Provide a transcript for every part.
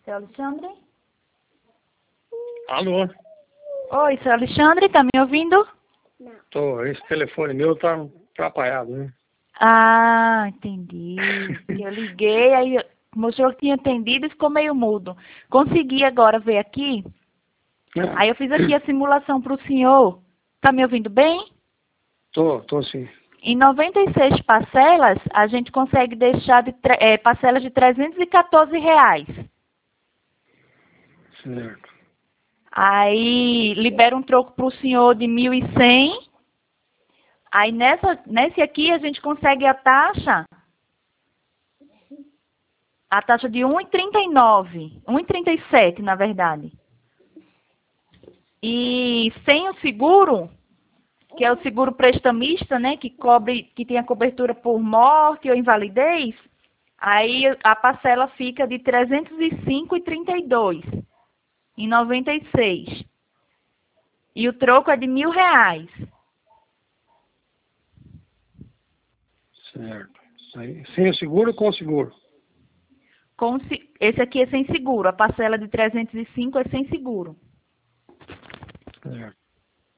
Seu Alexandre? Alô? Oi, seu Alexandre, tá me ouvindo? Tô, esse telefone meu tá atrapalhado, né? Ah, entendi. Que eu liguei, aí mostrou que tinha atendido e ficou meio mudo. Consegui agora ver aqui. Aí eu fiz aqui a simulação para o senhor. Tá me ouvindo bem? Tô sim. Em 96 parcelas, a gente consegue deixar parcelas de R$ 314. Certo. Aí libera um troco para o senhor de 1.100. Aí nesse aqui a gente consegue a taxa de 1,39, 1,37 na verdade. E sem o seguro, que é o seguro prestamista, né, que tem a cobertura por morte ou invalidez, aí a parcela fica de R$ 305,32 em 96. E o troco é de R$ 1.000. Certo. Isso aí. Sem o seguro ou com o seguro? Esse aqui é sem seguro. A parcela de 305 é sem seguro. Certo.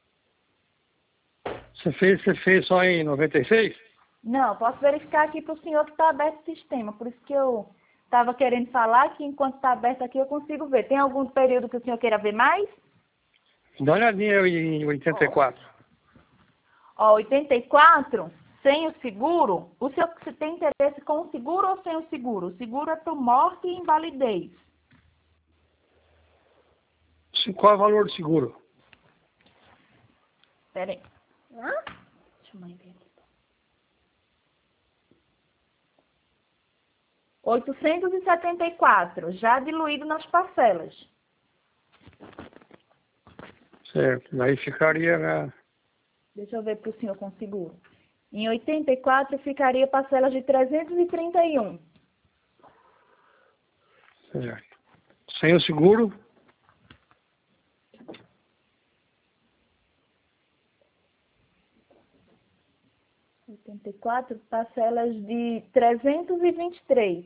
Você fez só em 96? Não, posso verificar aqui para o senhor que está aberto o sistema. Por isso que eu estava querendo falar que enquanto está aberto aqui eu consigo ver. Tem algum período que o senhor queira ver mais? Dá uma olhadinha em 84. Ó, 84, sem o seguro. O senhor se tem interesse com o seguro ou sem o seguro? O seguro é por morte e invalidez. Qual é o valor do seguro? Espera aí. Deixa eu ver aqui. 874, já diluído nas parcelas. Certo. Aí ficaria na... Deixa eu ver para o senhor com seguro. Em 84 ficaria parcelas de 331. Certo. Sem o seguro? R$ 84, parcelas de 323.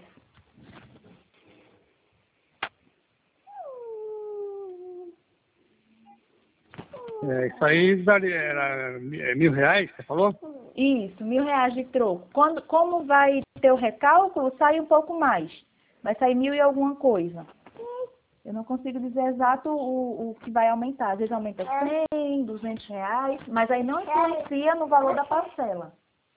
Isso aí daria, era R$ 1.000, você falou? Isso, R$ 1.000 de troco. Como vai ter o recálculo, sai um pouco mais. Vai sair 1.000 e alguma coisa. Eu não consigo dizer exato o que vai aumentar. Às vezes aumenta 100, R$ 200, mas aí não influencia no valor da parcela.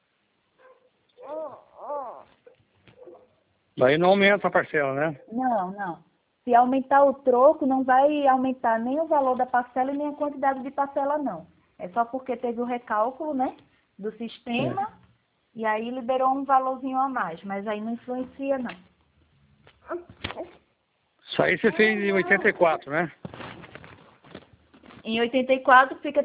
Daí não aumenta a parcela, né? Não, não. Se aumentar o troco, não vai aumentar nem o valor da parcela e nem a quantidade de parcela, não. É só porque teve o recálculo, né, do sistema, e aí liberou um valorzinho a mais, mas aí não influencia, não. Isso aí você fez em 84, né? Em 84 fica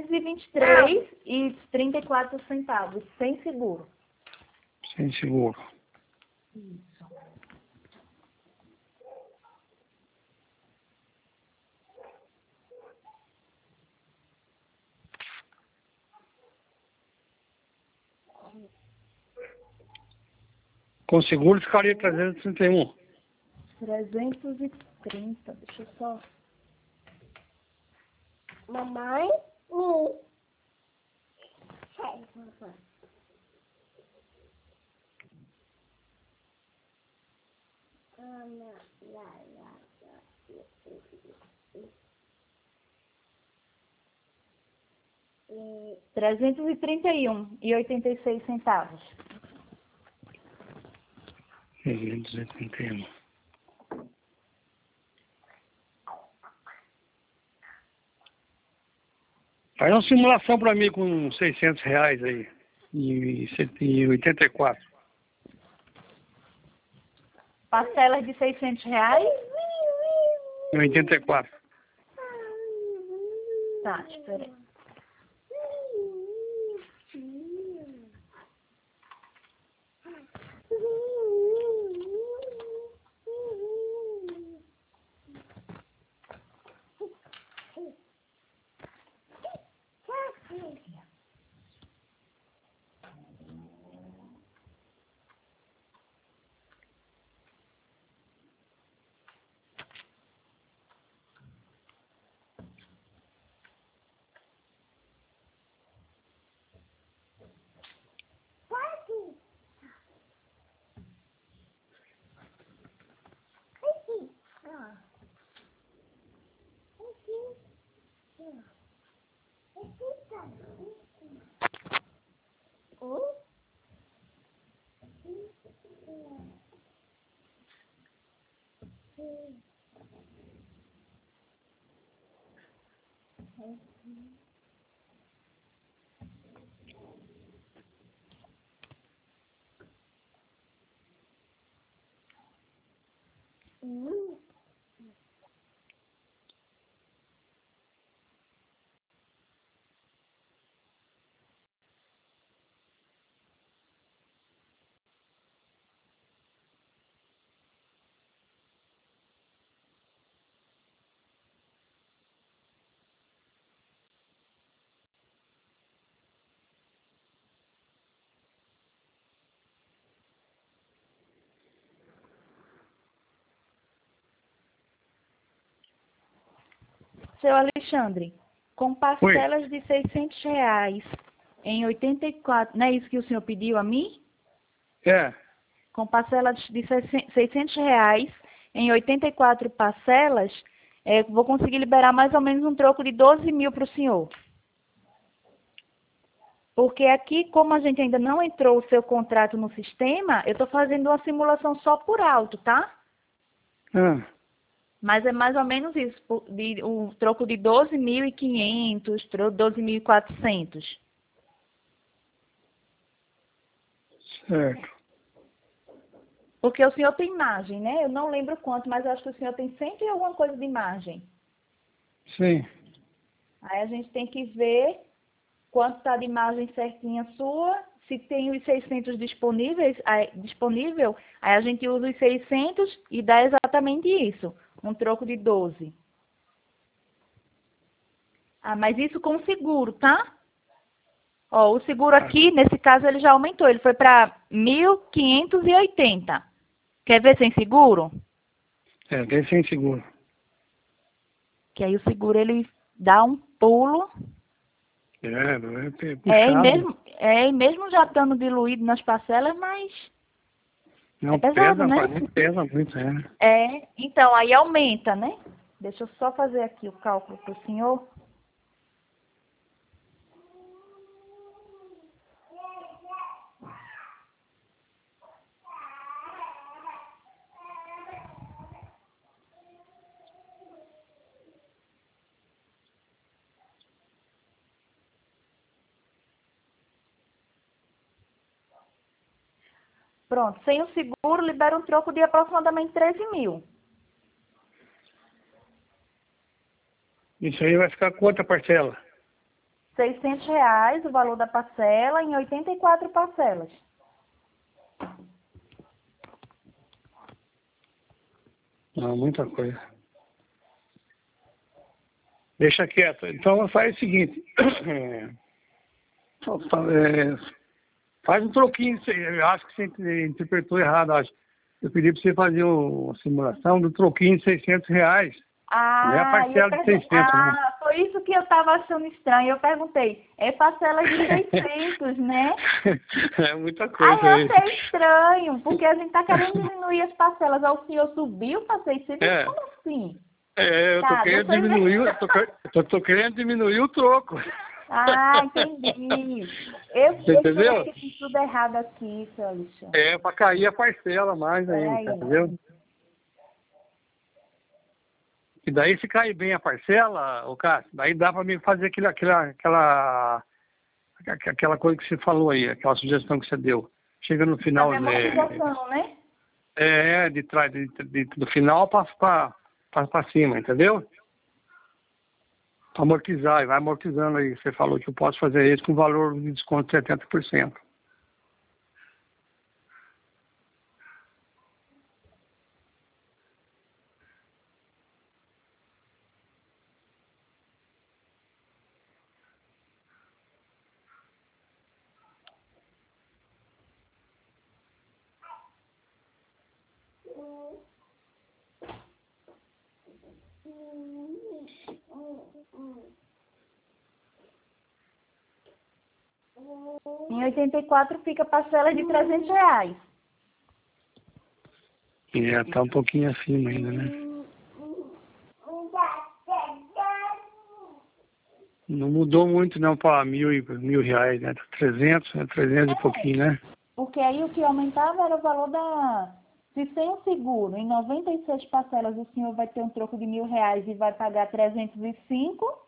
323,34 centavos, sem seguro. Sem seguro. Isso. Com seguro ficaria 331. 330, deixa eu só... Mamãe? Sai, mamãe. Lá, lá, lá. 331,86 centavos. 331. Faz uma simulação para mim com R$ 600 aí. Em 84. Parcelas de R$ 600? Em 84. Tá, espera aí. Seu Alexandre, com parcelas de R$ 600 em 84, não é isso que o senhor pediu a mim? É. Com parcelas de R$ 600 em 84 parcelas, vou conseguir liberar mais ou menos um troco de 12 mil para o senhor. Porque aqui, como a gente ainda não entrou o seu contrato no sistema, eu estou fazendo uma simulação só por alto, tá? Mas é mais ou menos isso, o troco de 12.500, 12.400. Certo. Porque o senhor tem margem, né? Eu não lembro quanto, mas eu acho que o senhor tem sempre alguma coisa de margem. Sim. Aí a gente tem que ver quanto está de margem certinha sua. Se tem os 600 disponível, aí a gente usa os 600 e dá exatamente isso. Um troco de 12. Ah, mas isso com seguro, tá? Ó, o seguro aqui, nesse caso, ele já aumentou. Ele foi para 1.580. Quer ver sem seguro? É, tem sem seguro. Que aí o seguro, ele dá um pulo. É puxado. E mesmo já estando diluído nas parcelas, mas Não, é pesado, né? Pesa muito, é. Então, aí aumenta, né? Deixa eu só fazer aqui o cálculo para o senhor. Pronto, sem o seguro, libera um troco de aproximadamente 13 mil. Isso aí vai ficar quanto a parcela? R$ 600 o valor da parcela em 84 parcelas. Não, muita coisa. Deixa quieto. Então faz o seguinte. Faz um troquinho. Eu acho que você interpretou errado. Acho. Eu pedi para você fazer uma simulação do troquinho de R$ 600. Não é a parcela de 600, né? Foi isso que eu estava achando estranho. Eu perguntei, é parcela de 600, né? É muita coisa. Eu achei estranho, porque a gente está querendo diminuir as parcelas. O senhor subiu para 600? Como assim? Eu tô querendo diminuir, tô querendo diminuir o troco. Entendi. Eu entendeu? Que tem tudo errado aqui, seu Alexandre. Para cair a parcela mais ainda, entendeu? E daí se cair bem a parcela, ô Cássio, daí dá para mim fazer aquela coisa que você falou aí, aquela sugestão que você deu. Chega no final, né? De trás, do final para cima, entendeu? Para amortizar, e vai amortizando aí. Você falou que eu posso fazer isso com valor de desconto de 70%. Em 84 fica parcela de R$ 300. Tá um pouquinho acima ainda, né? Não mudou muito não para R$ 1.000, né? 300 e pouquinho, né? Porque aí o que aumentava era o valor Se sem o seguro, em 96 parcelas, o senhor vai ter um troco de R$ 1.000 e vai pagar 305.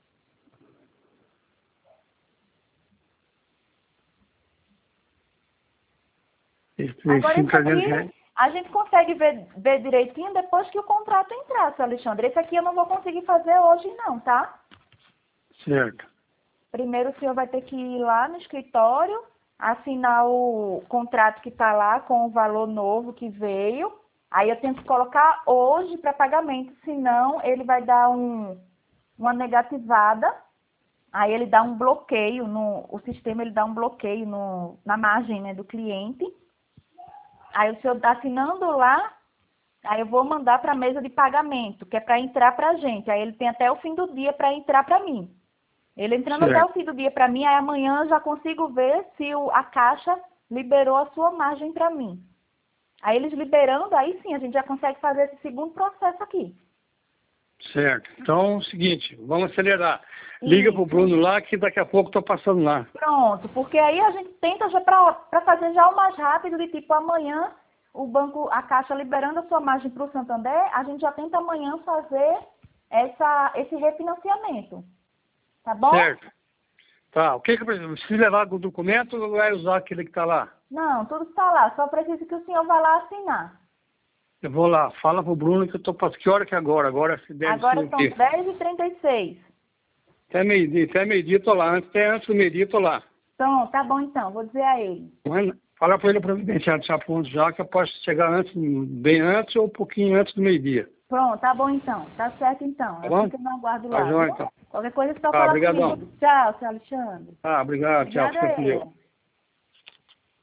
Agora, isso aqui, a gente consegue ver direitinho depois que o contrato entrar, seu Alexandre. Esse aqui eu não vou conseguir fazer hoje, não, tá? Certo. Primeiro, o senhor vai ter que ir lá no escritório, assinar o contrato que está lá com o valor novo que veio. Aí eu tenho que colocar hoje para pagamento, senão ele vai dar uma negativada. Aí ele dá um bloqueio, o sistema ele dá um bloqueio na margem, né, do cliente. Aí o senhor está assinando lá, aí eu vou mandar para a mesa de pagamento, que é para entrar para a gente. Aí ele tem até o fim do dia para entrar para mim. Ele entrando até o fim do dia para mim, aí amanhã eu já consigo ver se a Caixa liberou a sua margem para mim. Aí eles liberando, aí sim a gente já consegue fazer esse segundo processo aqui. Certo. Então, é o seguinte, vamos acelerar. Liga pro Bruno lá que daqui a pouco estou passando lá. Pronto, porque aí a gente tenta já para fazer já o mais rápido, de tipo amanhã, o banco, a Caixa liberando a sua margem para o Santander, a gente já tenta amanhã fazer esse refinanciamento. Tá bom? Certo. Tá, o que eu preciso? Se levar o documento ou vai usar aquele que está lá? Não, tudo está lá, só preciso que o senhor vá lá assinar. Eu vou lá, fala pro Bruno que eu tô passando. Que hora que é agora? Agora se deve agora são 10h36. Até meio-dia tô lá. Até antes do meio-dia tô lá. Então, tá bom então, vou dizer a ele. Fala para ele providenciar de ponto já, que eu posso chegar antes, bem antes ou um pouquinho antes do meio-dia. Pronto, tá bom então. Tá certo então. Tá bom? Fica no aguardo lá. Tá bom, então. Qualquer coisa é só falar comigo. Tchau, seu Alexandre. Obrigado, tchau. Obrigada a ele.